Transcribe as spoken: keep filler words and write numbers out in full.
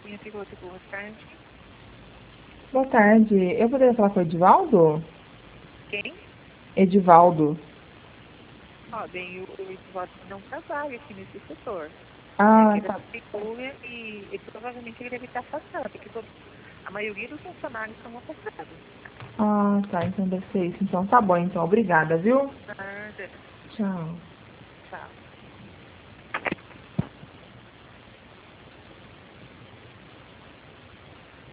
Minha piloto, boa tarde. Boa tarde. Eu poderia falar com o Edivaldo? Quem? Edivaldo. Ó, bem, o, o Edvaldo não trabalha aqui nesse setor. É Ah, aqui da tá. prefeitura e, e provavelmente ele deve estar afastado, porque todo, a maioria dos funcionários são afastados. Ah, tá. Então deve ser isso. Então tá bom, então. Obrigada, viu? Nada. Tchau. Tchau.